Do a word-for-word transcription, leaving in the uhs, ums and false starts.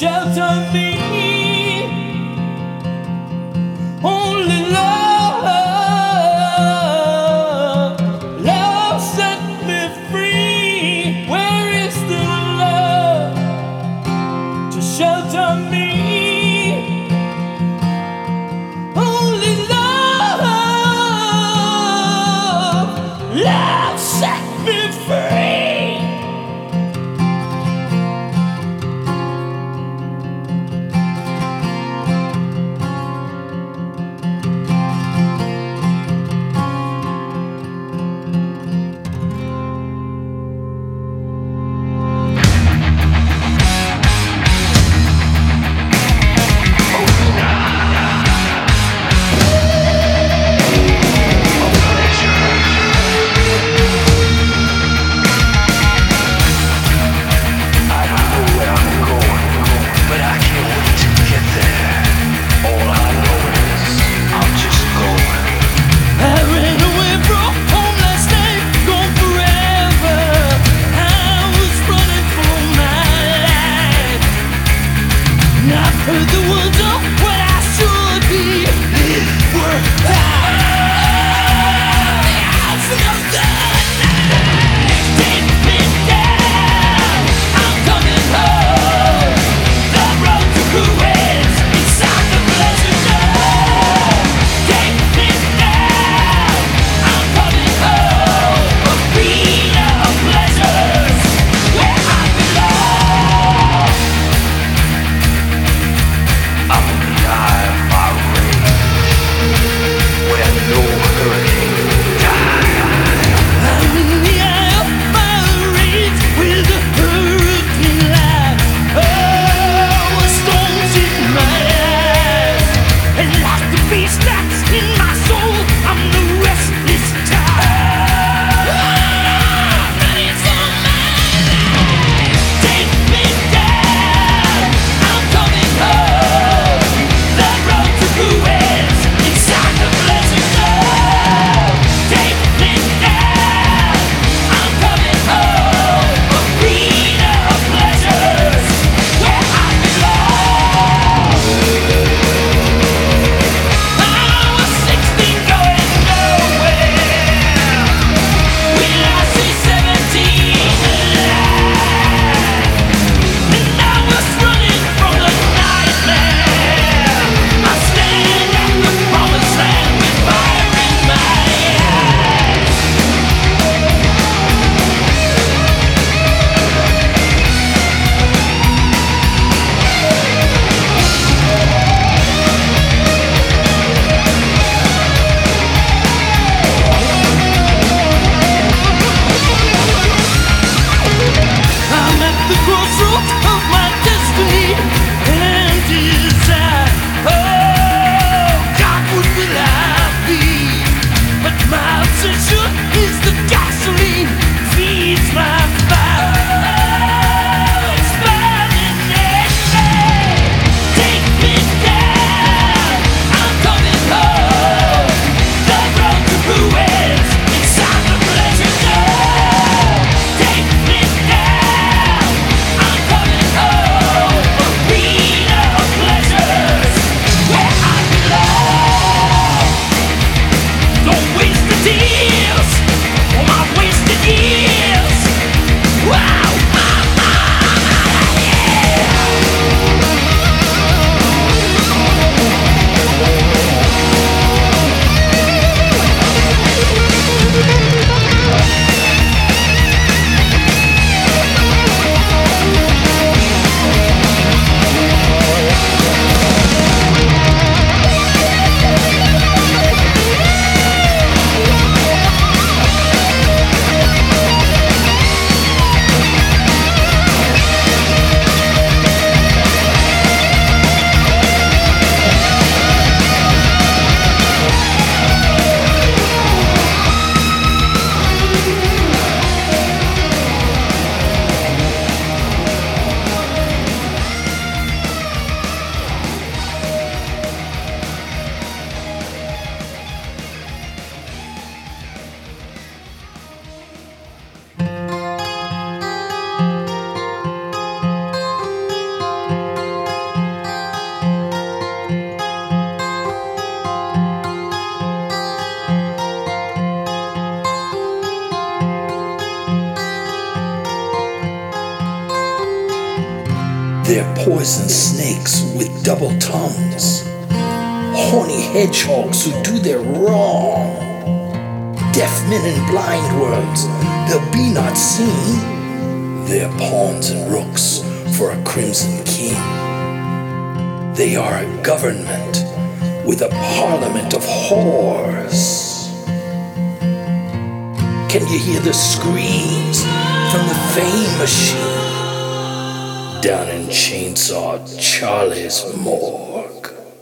shelter me. Only love, love set me free. Where is the love to shelter me? Only love, love set me free. They're poison snakes with double tongues, horny hedgehogs who do their wrong, deaf men and blind worms, they'll be not seen. They're pawns and rooks for a crimson king. They are a government with a parliament of whores. Can you hear the screams from the fame machine down in Chainsaw Charlie's Moor?